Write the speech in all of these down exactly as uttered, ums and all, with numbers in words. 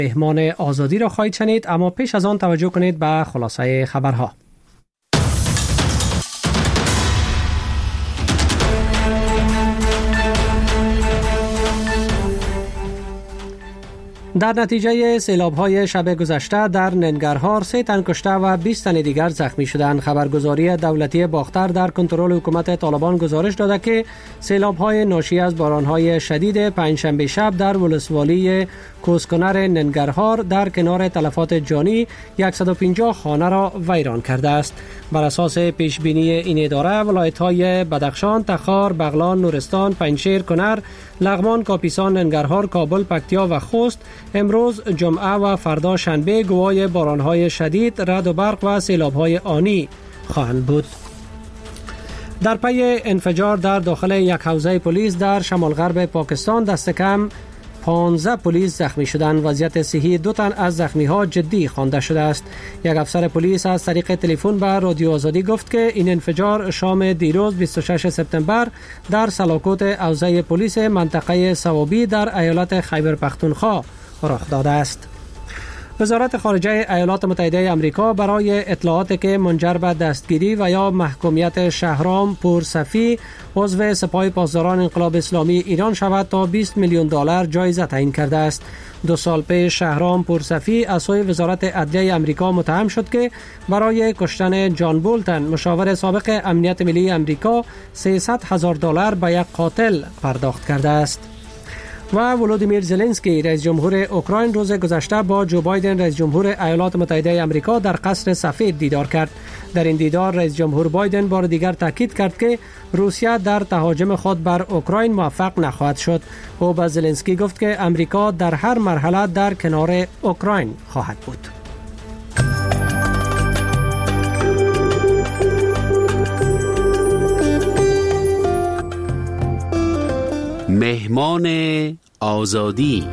مهمان آزادی را خواهید شنید، اما پیش از آن توجه کنید به خلاصه خبرها. در نتیجه سیلاب‌های شب گذشته در ننگرهار سه تن کشته و بیست تن دیگر زخمی شدند. خبرگزاری دولتی باختر در کنترل حکومت طالبان گزارش داده که سیلاب‌های ناشی از باران‌های شدید پنجشنبه شب در ولسوالی کوسکنر ننگرهار در کنار تلفات جانی صد و پنجاه خانه را ویران کرده است. بر اساس پیشبینی این اداره، ولایت‌های بدخشان، تخار، بغلان، نورستان، پنجشیر، کنر، لغمان، کاپیسان، ننگرهار، کابل، پکتیا و خوست امروز جمعه و فردا شنبه گواه باران‌های شدید، رعد و برق و سیلاب‌های آنی خواهند بود. در پی انفجار در داخل یک حوزه پلیس در شمال غرب پاکستان دست کم پانزده پلیس زخمی شدند. وضعیت صحی دو تن از زخمی‌ها جدی خوانده شده است. یک افسر پلیس از طریق تلفن به رادیو آزادی گفت که این انفجار شام دیروز بیست و ششم سپتامبر در سلاکوت حوزه پلیس منطقه صوابی در ایالت خیبر پختونخوا رخ داده است. وزارت خارجه ایالات متحده آمریکا برای اطلاعاتی که منجر به دستگیری و یا محکومیت شهرام پورصفی عضو سپاه پاسداران انقلاب اسلامی ایران شود تا بیست میلیون دلار جایزه تعیین کرده است. دو سال پیش شهرام پورصفی از سوی وزارت عدلیه آمریکا متهم شد که برای کشتن جان بولتن مشاور سابق امنیت ملی آمریکا سیصد هزار دلار به یک قاتل پرداخت کرده است. و ولودیمیر زلنسکی رئیس جمهور اوکراین روز گذشته با جو بایدن رئیس جمهور ایالات متحده آمریکا در قصر سفید دیدار کرد. در این دیدار رئیس جمهور بایدن بار دیگر تاکید کرد که روسیه در تهاجم خود بر اوکراین موفق نخواهد شد. او به زلنسکی گفت که آمریکا در هر مرحله در کنار اوکراین خواهد بود. مهمان آزادی.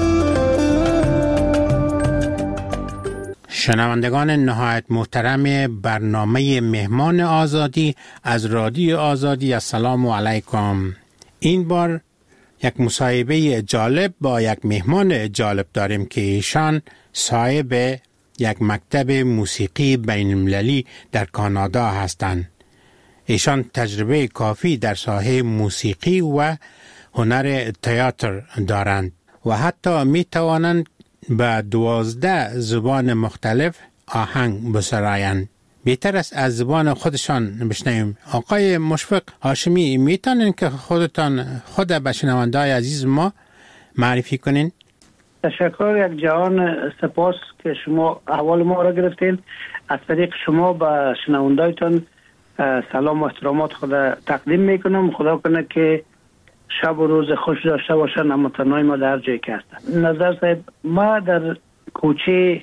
شنوندگان نهایت محترم برنامه مهمان آزادی از رادیو آزادی، السلام علیکم. این بار یک مصاحبه جالب با یک مهمان جالب داریم که ایشان صاحب یک مکتب موسیقی بین المللی در کانادا هستند. ایشان تجربه کافی در ساحه موسیقی و هنر تئاتر دارند و حتی می توانند به دوازده زبان مختلف آهنگ بسرایند. بهتر است از زبان خودشان بشنویم. آقای مشفق هاشمی، میتونین که خودتان خود به شنونده‌های عزیز ما معرفی کنین؟ تشکر یک جهان، سپاس که شما احوال ما را گرفتین. از طریق شما به شنونده‌تان سلام و احترامات خود تقدیم میکنم. خدا کنه که شب و روز خوش داشته باشن هموطنان ما در جایی که هستن. نظر صاحب، ما در کوچه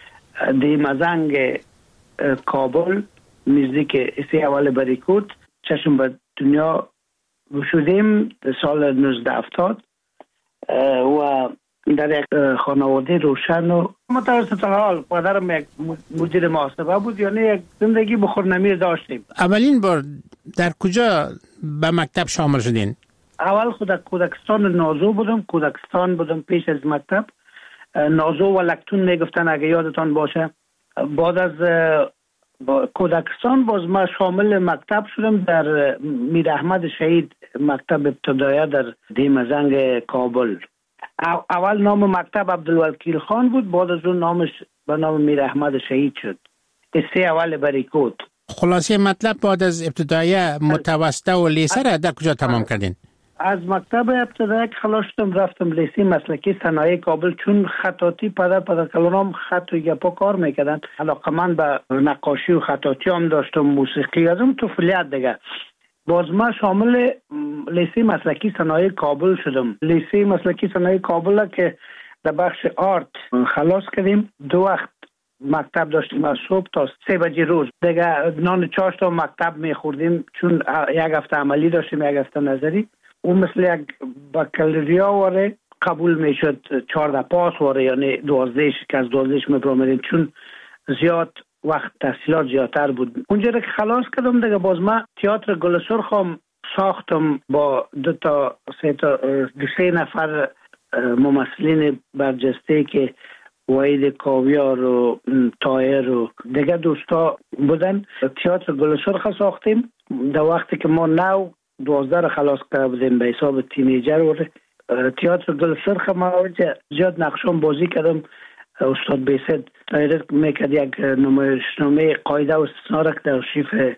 دیمزنگ کابل نزدیک اسی اول بریکوت چشم به دنیا شدیم سال نوزده هفتاد و در یک خانواده روشن و متوسط حال. پدرم یک مدیر محاسبه بود، یعنی یک زندگی بخورنمیر داشتیم. اولین بار در کجا به مکتب شامل شدین؟ اول خود کودکستان نازو بودم، کودکستان بودم پیش از مکتب. نازو و لکتون میگفتن اگه یادتان باشه. بعد از کودکستان باز ما شامل مکتب شدم در میر احمد شهید، مکتب ابتدایه در دیمزنگ کابل. اول نام مکتب عبدالوکیل خان بود، بعد از اون نامش به نام میر احمد شهید شد، اسی اول بریکوت. خلاصه مطلب بعد از ابتدایه متوسطه و لیسه را در کجا تمام کردین؟ از مکتب ابتدایی خلاص شدم رفتم لیسه مسلکی صنایع کابل، چون خطاطی پدر پدرکلانم خط و گپا کار میکردن. علاقه من به نقاشی و خطاطی هم داشتم، موسیقی از اون طفولیت دیگه. باز ما شامل لیسه مسلکی صنایع کابل شدم. لیسه مسلکی صنایع کابل که در بخش آرت خلاص کردیم. دو وقت مکتب داشتیم از صبح تا سه بجه روز. دیگه نان چاشت و مکتب میخوردیم، چون یک هفته عملی داشتیم یک هفته نظری. اون مثل یک بکالوریا واره قبول میشد، چهارده پاس واره، یعنی دوازدهش که از دوازدهش میپرامدیم، چون زیاد وقت تحصیلات زیادتر بود. اونجا که خلاص کردم دیگه باز ما تئاتر گل سرخ هم ساختم با دو تا سه تا دو سه نفر ممثلین برجسته که وحید کاویار و تایر و دیگه دوستا بودن. تئاتر گل سرخ ساختیم در وقتی که ما نو دوازده را خلاص کرده بودیم به حساب تینیجر. و تئاتر گل سرخ ما زیاد نقشان بازی کردم. استاد بیسد دایرکت میکرد یک نمایشنامه قاعده و استثنا را که در آرشیو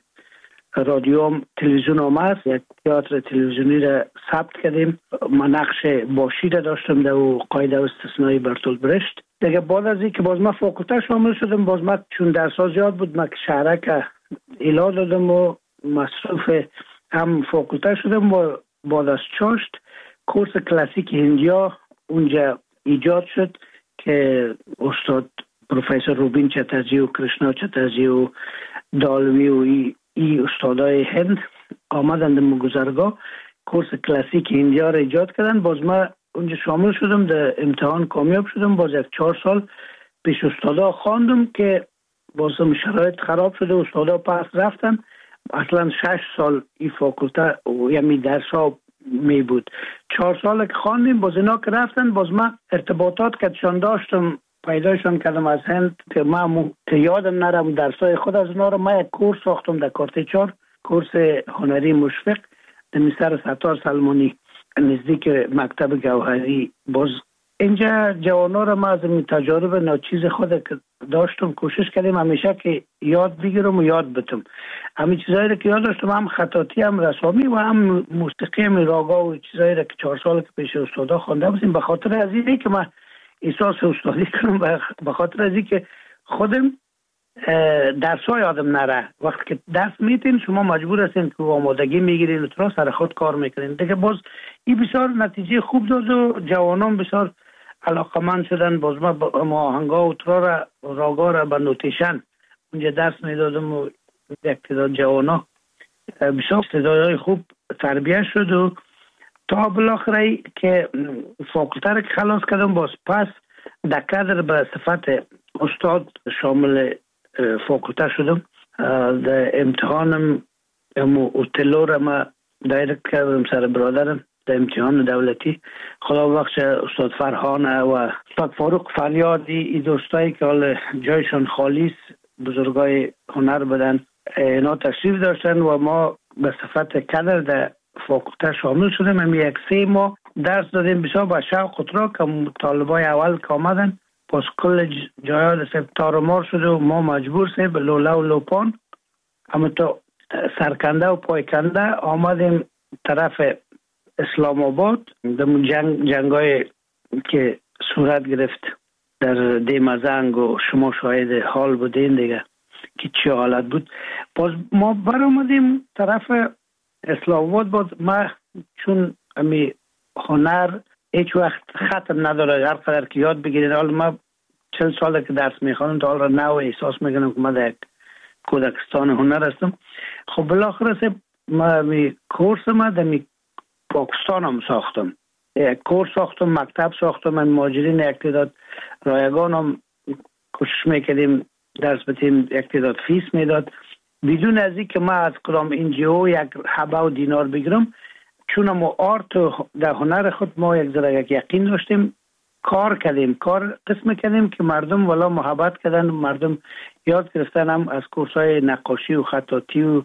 رادیو تلویزیون آمد، یک تئاتر تلویزیونی را ثبت کردیم. من نقش باشی را داشتم در قاعده و استثنای برتولت برشت. دیگه بعد از اینکه باز ما فاکولته شامل شدم، باز ما چون درس‌ها زیاد بود ما که شهرک ایلا دادم و مصروف هم فاکولته شدم. و بعد از چاشت کورس کلاسیک هندیا اونجا ایجاد شد که استاد پروفسور روبین چترجی و کرشنا چترجی و دالوی و ای, ای استادای هند آمدند در گذرگاه کورس کلاسیک هندیا را ایجاد کردن. باز ما اونجا شامل شدم، در امتحان کامیاب شدم. باز یک چهار سال پیش استادا خواندم که باز شرایط خراب شده، استادا پس رفتن. اصلا شش سال این فاکولته یعنی درس ها می بود. چهار سال که خواندیم باز اینا که رفتن، باز ما ارتباطات کتشان داشتم پیدایشان کردم از هند که ما که یادم نرم درسای خود از اونا رو. ما یک کورس ساختم در کارت چهار، کورس هنری مشفق در مستر ستار سلمانی نزدیک مکتب گوهری. باز اینجا جوانا رو ما از این تجارب ناچیز خود که داشتم کوشش کردیم همیشه که یاد بگیرم و یاد بتم. همین چیزایی که یاد داشتم، هم خطاطی هم رسامی و هم موسیقی هم راگا و چیزایی که چهار سال که پیش استادا خوانده بودیم. به خاطر از اینه که من احساس استادی کنم، به خاطر از اینکه خودم درس‌ها یادم نره. وقتی که درس میتین شما مجبور هستین که آمادگی میگیرین و تو سر خود کار میکنین. دیگه باز این بسیار نتیجه خوب داد و جوانان بسیار علاقمند شدن. باز ما با آهنگا و ترا را راگا را به نوتیشن اونجا درس میدادم و یک تعداد جوانا بسیار استعدادهای خوب تربیت شد. و تا بالاخره که فاکولته را که خلاص کردم، باز پس در کادر به صفت استاد شامل فاکولته شدم. در امتحانم اوتلو را ما دایرکت کردم سر برادرم در امتحان دولتی. خدا بخش استاد فرهان و استاد فاروق فریادی، این دوستایی که حال جایشان خالیست، بزرگای هنر بدن، اینا تشریف داشتن و ما به صفت کادر در فاکولته شامل شدیم. هم یک سه ماه درس دادیم بسیار با شوق و ترا که طالبای اول که آمدن. پس کل جایات سب تارمار شده و ما مجبور سه به لوله و لوپان اما تو سرکنده و پایکنده آمدیم طرف اسلام آباد. در جنگ جنگای که صورت گرفت در دیمزنگ و شما شاهد حال بودین دیگه که چه حالت بود. باز ما بر آمدیم طرف اسلام آباد. باز ما چون امی هنر هیچ وقت ختم نداره، هر قدر که یاد بگیرید. حالا ما چند ساله که درس میخوانم تا حالا نو احساس میکنم که ما در کودکستان هنر هستم. خب بالاخره ما می کورس ما در می پاکستان هم ساختم، یک کورس ساختم، مکتب ساختم. من ماجرین یک تعداد رایگان هم کوشش میکردیم درس بتیم، یک تعداد فیس میداد بدون از این که ما از کدام انجیو یک حبه و دینار بگیرم. چون ما آرت در هنر خود ما یک ذره یک یقین داشتیم، کار کردیم، کار قسم کردیم که مردم والا محبت کردن، مردم یاد گرفتن. هم از کورسای نقاشی و خطاطی و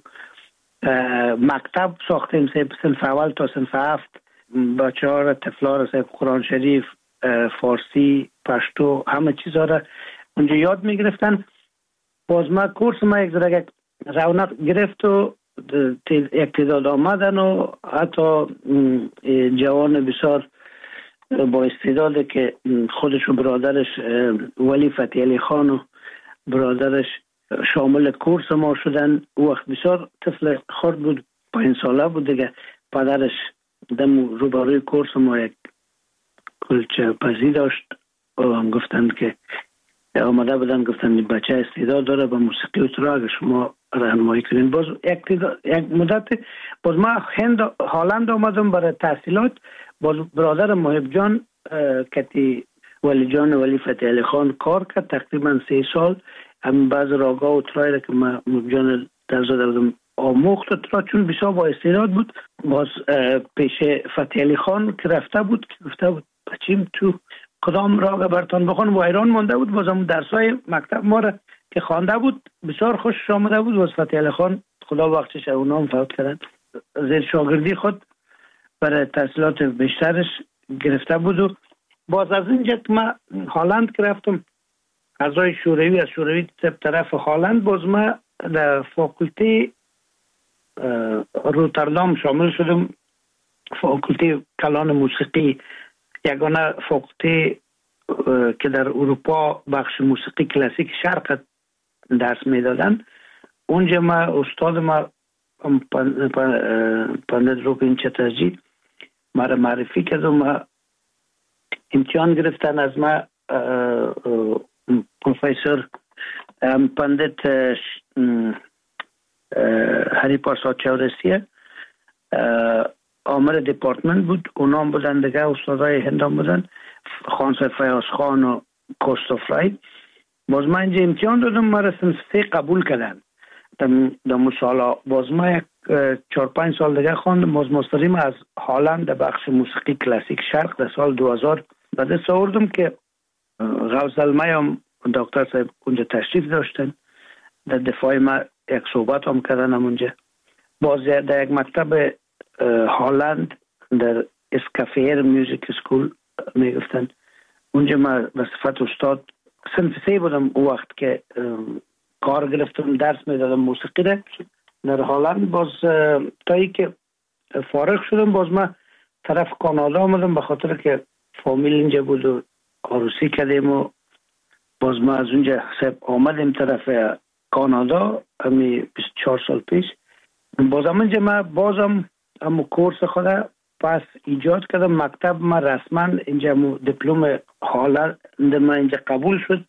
مکتب ساختیم، صنف اول تا صنف هفت. بچه ها را طفلا را قرآن شریف، فارسی، پشتو همه چیزها را اونجا یاد می گرفتن. باز ما کورس ما یک ذره رونق گرفت و یک تعداد آمدن و حتی جوان بسیار با استعداده که خودش و برادرش ولی فتحی علی خان و برادرش شامل کورس ما شدن. او وقت بسیار طفل خرد بود، پنج ساله بود دیگه. پدرش دم روبروی کورس ما یک کلچه پزی داشت و هم گفتن که آمده بودن، گفتن بچه استعداد داره به موسیقی و ترا، اگه شما راهنمایی کنین. باز یک, یک مدت باز ما هند هالند آمدم برای تحصیلات. باز برادر محب جان کتی ولی جان ولی فتحی علی خان کار کرد تقریبا سه سال. هم بعض راگا و ترایی که ما محب جان در زده بودم آموخت ترا، چون بسیار با استعداد بود. باز پیش فتحی علی خان که رفته بود که گفته بود بچیم تو کدام راگ برتان بخوان و حیران مانده بود. بازم درسای مکتب ما را که خوانده بود بسیار خوش آمده بود. باز فتحی علی خان خدا بخشش اونام فوت کردن، زیر شاگردی خود برای تحصیلات بیشترش گرفته بود و باز از اینجا که من هالند که رفتم اعضای شوروی از شوروی طرف هالند، باز من در فاکولته روتردام شامل شدم، فاکولته کلان موسیقی، یگانه فاکولته که در اروپا بخش موسیقی کلاسیک شرق درس میدادن. اونجا ما استاد ما پندت روکین چترجی ما را معرفی کرد و ما امتحان گرفتن از ما. پروفیسور پندت هری پرساد چورسیه آمر دیپارتمنت بود، اونام بودن دیگه استادای هندام بودن، خانسر فیاض خان و کوستوفرای. باز من اینجا امتحان دادم، ما را صنف سه قبول کردن در مسالا. باز ما یک چهار پنج سال دیگه خواندم، باز مستریم از هالند در بخش موسیقی کلاسیک شرق در سال دو هزار به دست آوردم که غوث زلمه هم دکتر صاحب اونجا تشریف داشتن، در دفاع ما یک صحبت هم کردن اونجا. باز در یک مکتب هالند در اسکافیر میوزیک اسکول میگفتن، اونجا ما به صفت استاد صنف سه بودم او وقت که کار گرفتم درس میدادم موسیقی را در هالند. باز تا ای که فارغ شدم باز ما طرف کانادا آمدم، به خاطر که فامیل اینجا بود و عروسی کردیم و باز ما از اونجا حساب آمدیم طرف کانادا همی بیست و چهار سال پیش. باز هم اینجا ما بازم همو کورس خود پس ایجاد کردم. مکتب ما رسما اینجا دیپلم هالند ما اینجا قبول شد.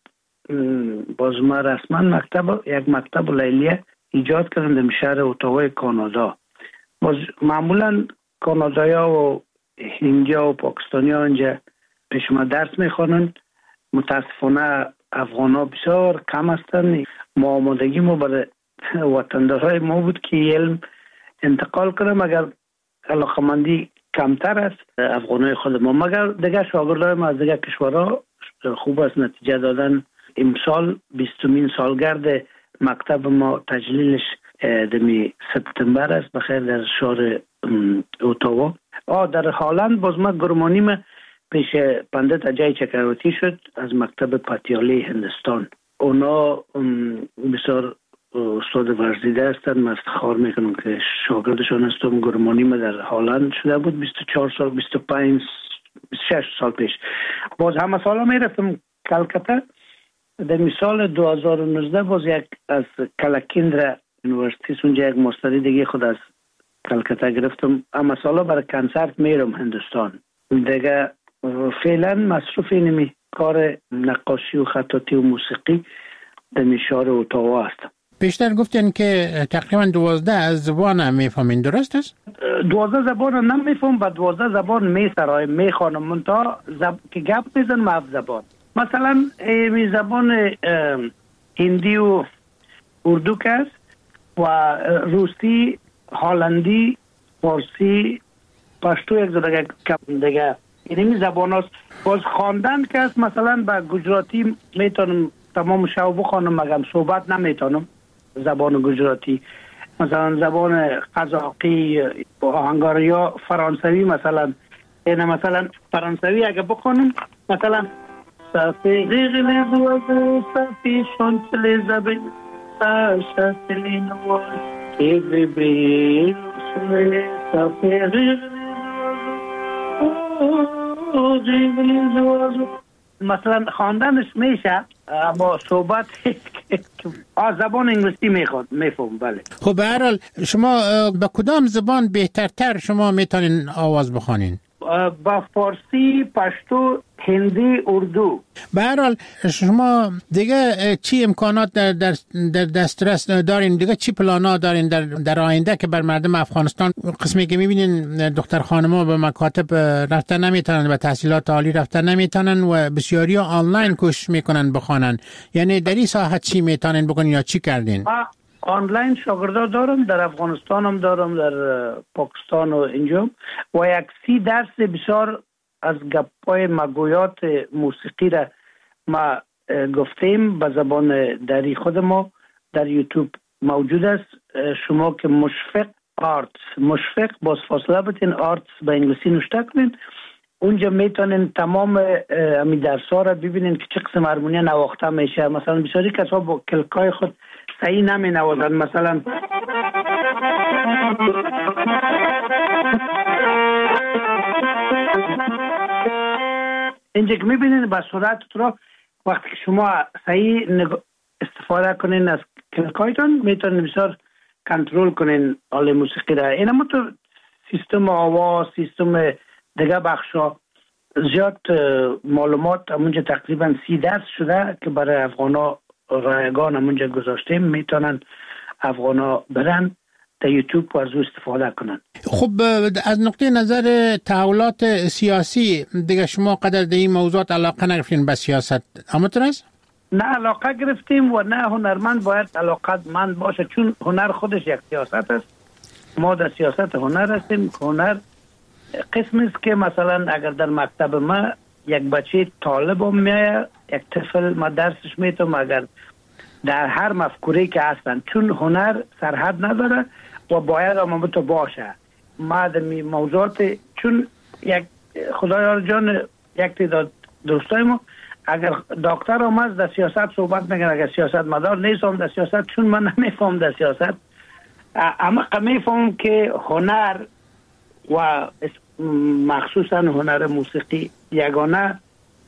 باز ما رسما مکتب یک مکتب لیلیه ایجاد کردم در شهر اتاوا کانادا. باز معمولا کانادایا و هندیا و پاکستانیا اینجا پیش ما درس میخوانن. متاسفانه افغان ها بسیار کم هستن. ما آمادگی ما برای وطندارای ما بود که علم انتقال کنم، اگر علاقمندی کمتر است افغانای خود ما، مگر دیگه شاگردای ما از دیگه کشورها خوب است نتیجه دادن. امسال بیستمین سالگرد مکتب ما تجلیلش دمی سپتامبر است بخیر در شهر اتاوا. آه در هالند باز ما گرمانیم پیش پندت اجای چکرواتی شد از مکتب پاتیالی هندستان. اونا بسیار استاد ورزیده هستند. من افتخار میکنم که شاگردشان هستم. گرمانیم در هالند شده بود بیست و چهار سال بیست و پنج بیست و شش سال پیش. باز همه سالا میرفتم کلکته. در مثال دو هزار و نوزده باز یک از کلکیندرا یونیورسیتی اونجا یک مستری دیگه خود از کلکته گرفتم. اما سالا برای کنسرت میرم هندوستان. دیگه فعلا مصروف اینمی کار نقاشی و خطاطی و موسیقی در شهر اتاوا هستم. بیشتر گفتین که تقریبا دوازده از زبان میفهمین، درست است؟ دوازده زبان نمیفهم و دوازده زبان میسرای میخوانم منتها زب... که گپ میزنم هفت زبان. مثلا می زبان هندی و اردو که است و روسی، هالندی، فارسی، پشتو یک دیگه کم دیگه اینمی زبان هست. باز خواندن که است مثلا با گجراتی میتونم تمام شو بخوانم مگم صحبت نمیتونم زبان گجراتی. مثلا زبان قزاقی، هنگاریا، فرانسوی مثلا این مثلا فرانسوی اگه بخوانم مثلا صافی غیغلی دوازه صافی شانتلی زبی ساشتلی نوار ایبری بری صافی غیغلی دوازه مثلا خواندنش میشه اما صحبت آه زبان انگلیسی میخواد میفهم. بله. خب به هر حال شما با کدام زبان بهترتر شما میتونین آواز بخوانین؟ با فارسی، پشتو، هندی، اردو. به هر حال شما دیگه چی امکانات در در, در دسترس دارین؟ دیگه چی پلانا دارین در در آینده که بر مردم افغانستان؟ قسمی که میبینین دختر خانم‌ها به مکاتب رفتن نمیتونن، به تحصیلات عالی رفتن نمیتونن و بسیاری آنلاین کوشش میکنن بخوانن. یعنی در این ساحت چی میتونین بکنین یا چی کردین؟ آنلاین شاگردا دارم، در افغانستان هم دارم، در پاکستان و اینجا و یک سی درس بسیار از گپای مگویات موسیقی را ما گفتیم به زبان دری خود ما در یوتیوب موجود است. شما که مشفق آرتس، مشفق باز فاصله بتین آرتس به انگلیسی نوشته کنین، اونجا میتونین تمام امی درس‌ها را ببینین که چه قسم هارمونی نواخته میشه. مثلا بسیاری کسا با کلکای خود صحیح نمی نوازن، مثلا اینجا که میبینین به صورت را وقتی که شما صحیح استفاده کنین از کلکایتون میتونین بسیار کنترل کنین آله موسیقی را. این هم تو سیستم آواز، سیستم دیگه بخشا زیاد معلومات همونجا تقریبا سی درس شده که برای افغانا رایگان همونجا گذاشتیم، میتونن افغانا برن در یوتیوب و از او استفاده کنن. خب از نقطه نظر تحولات سیاسی دیگه شما قدر در این موضوعات علاقه نگرفتین به سیاست، همونطور است؟ نه علاقه گرفتیم و نه هنرمند باید علاقه مند باشه، چون هنر خودش یک سیاست است. ما در سیاست هنر هستیم. هنر قسم است که مثلا اگر در مکتب ما یک بچه طالب هم میایه، یک طفل ما درسش میتونم، اگر در هر مفکوره که هستن، چون هنر سرحد نداره و باید هم تو باشه. ما در موضوعات چون یک خدایار جان یک تعداد دوستای ما اگر دکتر هم از در سیاست صحبت میگن، اگر سیاست مدار نیستم در سیاست، چون من نمیفهم در سیاست، اما میفهم که هنر و مخصوصا هنر موسیقی یگانه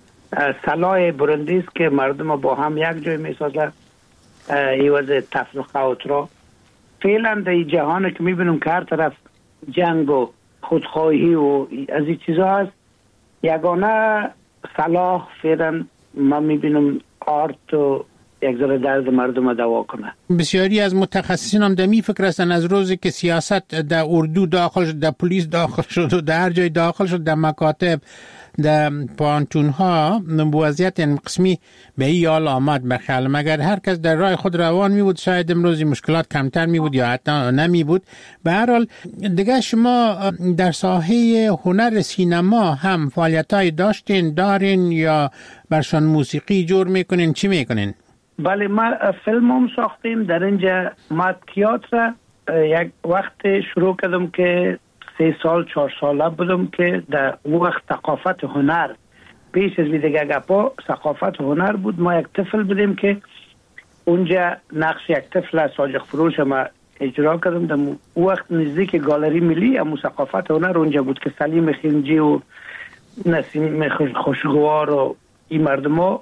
سلاح برندی است که مردم با هم یک جای میسازه ایواز تفرقه و ترا. فعلا در جهان که میبینم که هر طرف جنگ و خودخواهی و از این چیزا هست، یگانه صلاح فعلا ما میبینم آرت و یک ذره درد مردم دوا کنه. بسیاری از متخصصین هم در می فکر هستن از روزی که سیاست در اردو داخل شد، در پلیس داخل شد و در هر جای داخل شد، در مکاتب، در پانتون ها، وضعیت این قسمی به این حال آمد. بخیال مگر هر کس در راه خود روان می بود شاید امروزی مشکلات کمتر می بود یا حتی نمی بود. به هر حال دیگه شما در ساحه هنر سینما هم فعالیتای داشتین دارین یا برشان موسیقی جور میکنین، چی میکنین؟ بله ما فیلم هم ساختیم در اینجا. ما تئاتر یک وقت شروع کردم که سه سال چهار ساله بودم که در وقت ثقافت هنر پیش از دیگه گپا ثقافت هنر بود. ما یک طفل بودیم که اونجا نقش یک طفل از ساجق فروش ما اجرا کردم. در وقت نزدیک گالری ملی امو ثقافت هنر اونجا بود که سلیم خنجی و نسیم خوشگوار و این مردم ها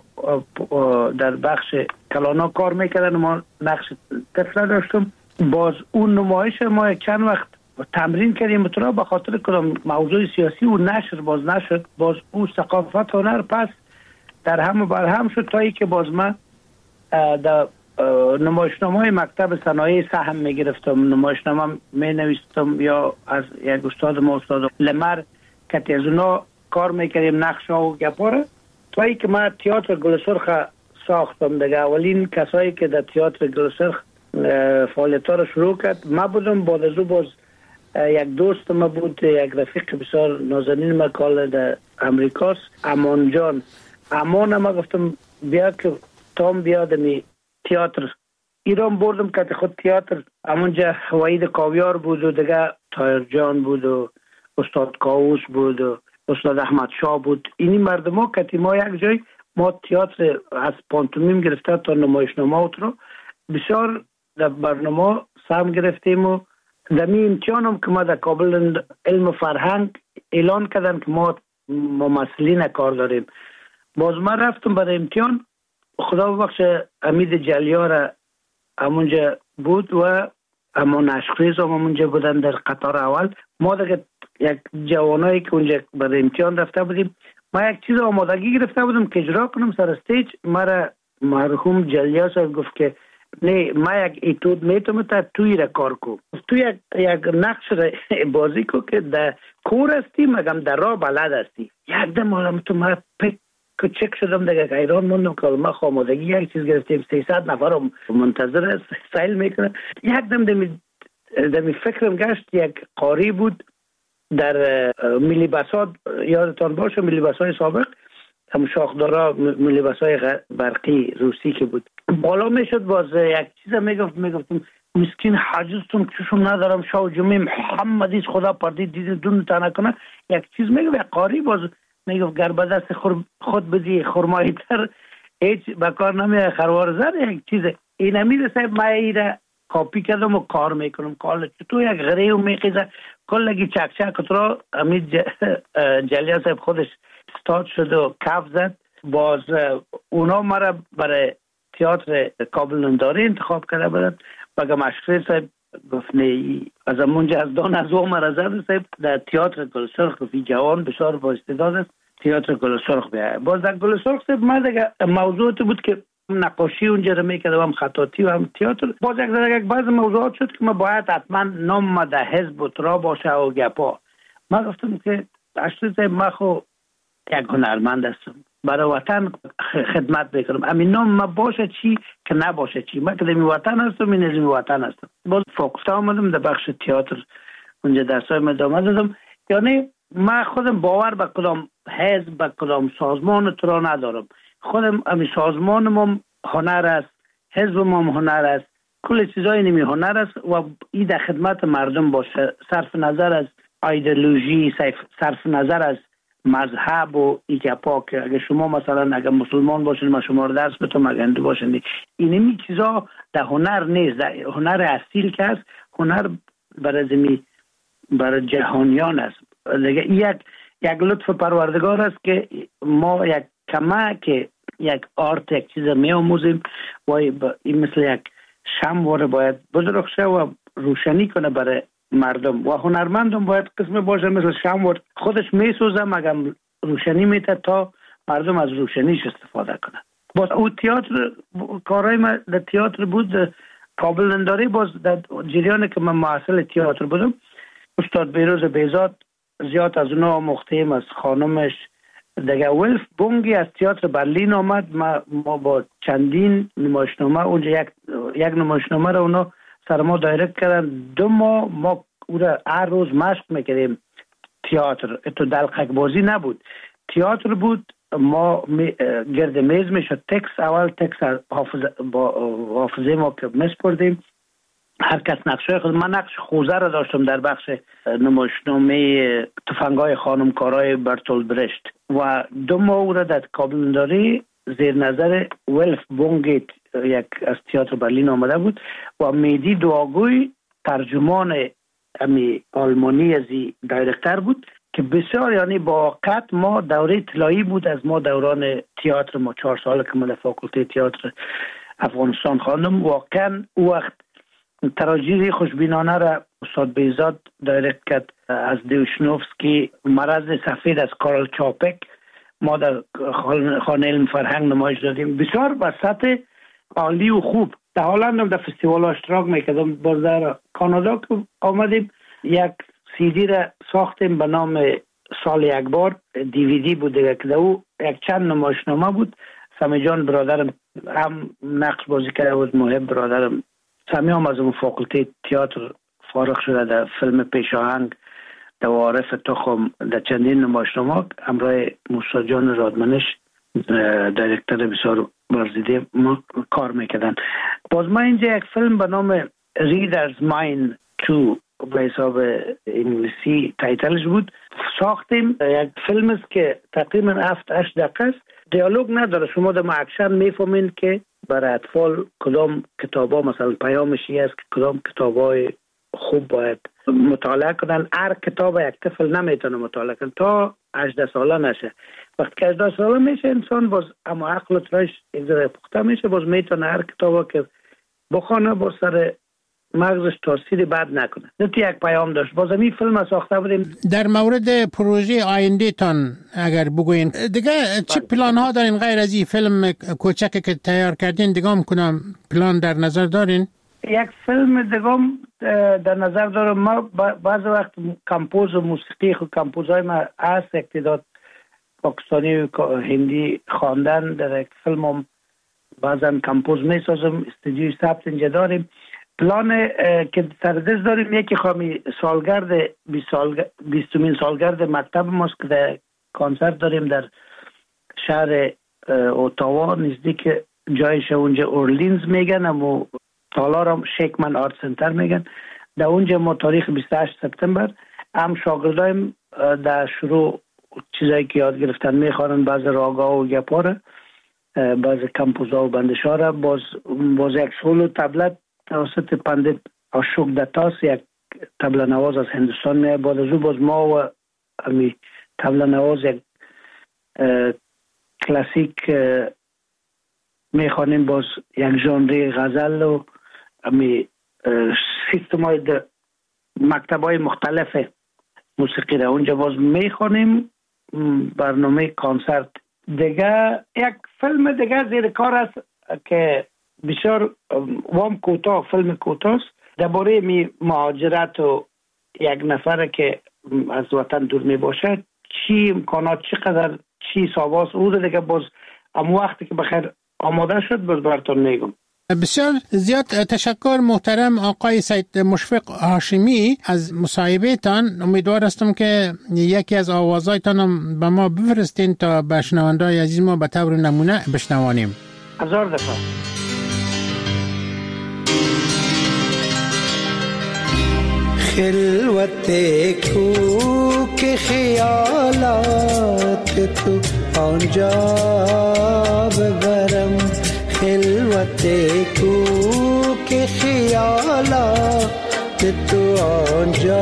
در بخش کلانا کار میکردن. ما نقش طفل داشتم. باز اون نمایش ما چند وقت تمرین کردیم بطورا به خاطر کدام موضوع سیاسی و نشر باز نشد. باز او ثقافت هنر پس در هم بر هم شد تا ای که باز من در نمایشنامه های مکتب صنایع سهم می گرفتم، نمایشنامه می نویستم یا از یک استاد ما استاد لمر که از اونا کار میکردیم نقش ها و گپاره تا ای که من تئاتر گلسرخ ساختم. دیگه اولین کسایی که در تئاتر گلسرخ فعالیت ها رو شروع کرد ما بودم. بعد از او باز یک دوست ما بود، یک رفیق بسیار نازنین ما کال در امریکاست، امان جان. امان ما گفتم بیا که تام بیاد می تئاتر ایران بردم که خود تئاتر همونجا وحید کاویار بود و دیگه تایر جان بود و استاد کاووس بود و استاد احمد شاه بود. اینی مردم ها که ما یک جای ما تئاتر از پانتومیم گرفته تا نمایشنامه رو بسیار در برنامه سهم گرفتیم و در می امتحان هم که ما در کابل علم و فرهنگ اعلان کردن که ما ممثلین کار داریم. باز ما رفتم برای امتحان، خدا ببخش امید جلیار همونجا بود و اما نشخیز هم همونجا بودن در قطار اول. ما دیگه یک جوانایی که اونجا برای امتحان رفته بودیم، ما یک چیز آمادگی گرفته بودم که اجرا کنم سر استیج. مرا مرحوم جلیار صاحب گفت که نه ما یک ایتود میتونم تا توی را کار کو، تو یک یک نقش را بازی کو که در کور هستی مگم در راه بلد هستی. یک دم حالا تو ما پک چک شدم دیگه ایران موندم که ما خامادگی یک چیز گرفتیم سیصد نفر منتظر سیل میکنه. یک دم دمی دمی فکرم گشت یک قاری بود در ملی بسات یادتان باشه ملی بسای سابق هم شاخدارا ملی بسای برقی روسی که بود بالا میشد باز یک چیز میگفت میگفتم مسکین حاجزتون چشم ندارم شاو جمعه محمدیز خدا پردید دیده دون تنه کنه یک چیز میگفت یک قاری باز میگفت گر به دست خود بدی خرمایی تر هیچ بکار نمیه خروار زر یک چیز این امیر صاحب ما ایره کاپی کردم و کار میکنم کار تو یک غریو میخیزه کلگی چک چک را امید جلیان صاحب خودش استاد شد و کف زد باز اونا مرا برای تئاتر کابل ننداری انتخاب کرده بودن بگم اشکری صاحب گفت نه از اونجا از دان از او مرا زد صاحب در تئاتر گل سرخ فی جوان بسیار با استعداد است تئاتر گل سرخ بیا باز در گل سرخ صاحب ما دیگه موضوع بود که نقاشی اونجا رو میکردم هم خطاطی و هم تئاتر باز یک در یک بعض موضوعات شد که ما باید حتما نام ما در حزب و ترا باشه و گپا ما گفتم که اشکری صاحب ما خو یک هنرمند هستم برای وطن خدمت بکنم همین نام ما باشه چی که نباشه چی ما که در وطن هستم این از وطن هستم باز فاکولته آمدم در بخش تئاتر اونجا درسای ادامه دادم یعنی ما خودم باور به کدام حزب به کدام سازمان ترا ندارم خودم همین سازمانم هنر است حزبم هنر است کل چیزای نمی هنر است و این در خدمت مردم باشه صرف نظر از ایدئولوژی صرف نظر از مذهب و ایگپا که اگه شما مثلا اگه مسلمان باشین ما شما رو درس بتم اگه هندو باشین اینمی چیزا در هنر نیست در هنر اصیل که است هنر برای زمین برای جهانیان است دیگه یک یک لطف پروردگار است که ما یک کمک یک آرت یک چیز می آموزیم و این مثل یک شمع باید بدرخشه و روشنی کنه برای مردم و هنرمندم باید قسم باشه مثل شمع خودش می سوزه مگم روشنی میته تا مردم از روشنیش استفاده کنه باز او تئاتر کارهای ما در تئاتر بود کابل ننداری باز در جریان که من محصل تئاتر بودم استاد بیروز بیزاد زیاد از اونا مختیم از خانمش دیگه ولف بونگی از تئاتر برلین آمد ما, ما با چندین نمایشنامه اونجا یک یک نمایشنامه رو اونا سر ما دایرکت کردن دو ماه ما او را هر روز مشق میکردیم تئاتر تو دلقک بازی نبود تئاتر بود ما می گرد میز میشد تکس اول تکس حافظه با حافظه ما که میسپردیم هر کس نقشه خود من نقش خوزه را داشتم در بخش نمایشنامه تفنگای خانمکارای برتولد برشت و دو ماه او را در کابل ننداری زیر نظر ولف بونگیت یک از تئاتر برلین آمده بود و میدی دعاگوی ترجمان امی آلمانی ازی دایرکتر بود که بسیار یعنی با واقعیت ما دوره طلایی بود از ما دوران تئاتر ما چهار سال که من فاکولته تئاتر افغانستان خواندم واقعا او وقت تراژدی خوشبینانه را استاد بیزاد دایرکت کرد از دیوشنوفسکی مرض سفید از کارل چاپک ما در خانه علم فرهنگ نمایش دادیم بسیار با سطح عالی و خوب در هلند هم در فستیوال اشتراک میکردم باز در کانادا که آمدیم یک سیدی را ساختیم به نام سال یک بار دیویدی بود دیگه که او یک چند نمایشنامه بود سمی جان برادرم هم نقش بازی کرده بود محب برادرم سمی هم از اون فاکولته تئاتر فارغ شده در فیلم پیشاهنگ در عارف تخم در چندین نمایشنامه همراه موسی جان رادمنش دایرکتر بسیار برزیده ما کار میکردن باز ما اینجا یک فیلم به نام ریدرز ماین تو به حساب انگلیسی تایتلش بود ساختیم یک فیلم است که تقریبا هفت هشت دقیقه است دیالوگ نداره شما در اکشن میفهمین که برای اطفال کدام کتابا مثلا پیامشی است که کدام کتابای خوب باید مطالعه کنن هر کتاب یک طفل نمیتونه مطالعه کنه تا هجده ساله نشه وقتی که هجده ساله میشه انسان باز اما عقل و ترش یک ذره پخته میشه باز میتونه هر کتابا که بخونه با سر مغزش تاثیر بد نکنه نه یک پیام داشت باز این فیلم ساخته بودیم در مورد پروژه آینده تان اگر بگوین دیگه چه پلان ها دارین غیر از این فیلم کوچکی که تیار کردین دیگه هم کنم پلان در نظر دارین یک فیلم دیگه در نظر دارم ما بعض وقت کمپوز و موسیقی خود کمپوزهای ما هست اقتداد پاکستانی و هندی خواندن در یک فیلم هم بعضا کمپوز می سازم استودیوی ثبت اینجا داریم پلان که سردست داریم یکی خواهی سالگرد بیستمین سالگرد مکتب ماست که در کنسرت داریم در شهر اوتاوا نزدیک جایش اونجا اورلینز میگن و تالارم شیکمن آرت سنتر میگن. در اونجا ما تاریخ بیست و هشت سپتامبر هم شاگردایم در شروع چیزایی که یاد گرفتن میخوانن، بعض راگا و گپاره، بعض کمپوزا و بندشاره، باز باز یک سولو تبلت توسط پندت اشوک دتاس یک تبله نواز از هندوستان میاد. بعد از او باز ما و امی تبله نواز یک کلاسیک میخوانیم، باز یک ژانر غزل و امی سیستم های مکتب های مختلف موسیقی را اونجا باز میخوانیم. برنامه کنسرت دیگه یک فیلم دیگه زیر کار است که بسیار وام کوتاه، فیلم کوتاه درباره می مهاجرت و یک نفر که از وطن دور می باشه، چی امکانات، چقدر چی سواس او رو دیگه باز اما وقتی که بخیر آماده شد باز براتون میگم. بسیار زیاد تشکر محترم آقای سید مشفق هاشمی از مصاحبهتان. امیدوار هستم که یکی از آوازهایتان هم به ما بفرستین تا به شنونده‌های عزیز ما به طور نمونه بشنوانیم. هزار دفعه. خلوت کوک خیالات تو آنجا ببرم، خلوت کوک خیالات تو آنجا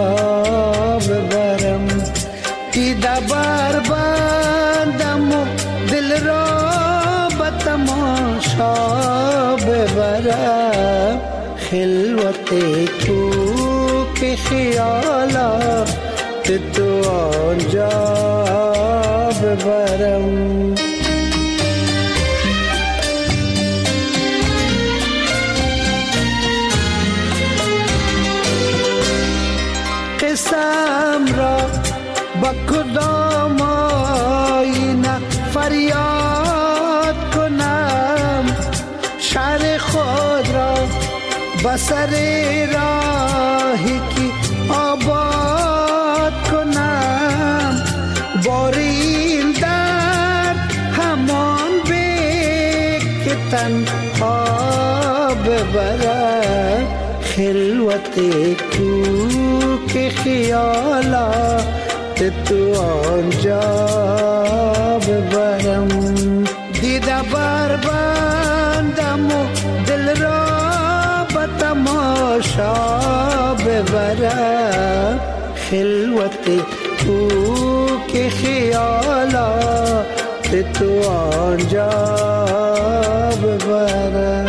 ببرم، دیده بر بندم و دل را به تماشا ببرم، خلوت کوک خیالات تو آنجا ببرم. قسم را با کدام آینه فریاد کنم، شهر خود را با سر راهی که آباد کنم، بار این درد همان به که تنها ببرم، خلوت کوک خیالات تو آنجا ببرم، دیده بر بندم و دل را به تماشا ببرم، خلوت کوک خیالات تو آنجا ببرم.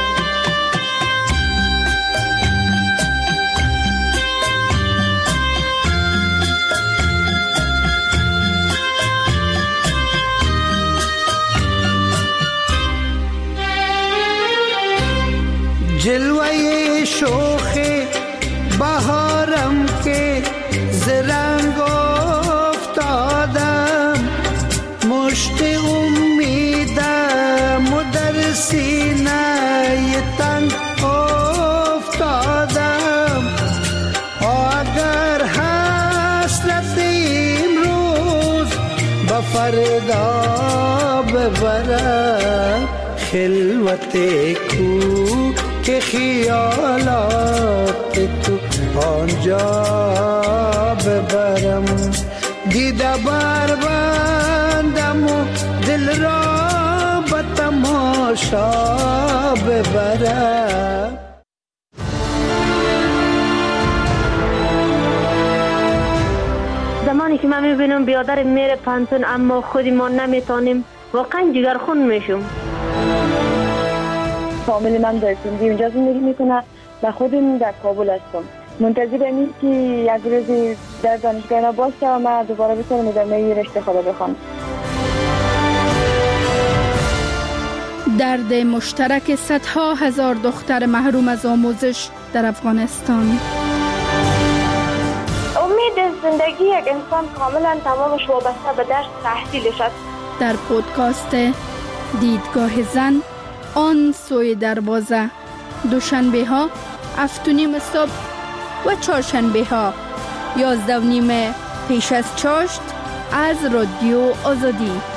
جلوه شوخ بهارم که زرنگ افتادم، مشت امیدم و در سینه تنگ افتادم، اگر حسرت امروز به فردا ببرم، خلوت کو که خیالات تو آنجا ببرم، دیده بر بندم و دل را به تماشا ببرم. زمانی که من میبینم بیادر میره پانتون اما خودی ما نمیتانیم، واقعا جگرخون میشم. فامیل من در سندی اونجا زندگی میکنه و خودم در کابل هستم. منتظرم این که یک روزی در دانشگاه باشه و من دوباره بتونم ادامه رشته خود بخونم. درد مشترک صدها هزار دختر محروم از آموزش در افغانستان. امید زندگی یک انسان کاملا تمامش وابسته به درس تحصیلش است. در پودکاست دیدگاه زن آن سوی دروازه دوشنبه ها هفت و نیم صبح و چهارشنبه ها یازده و نیم پیش از چاشت از رادیو آزادی.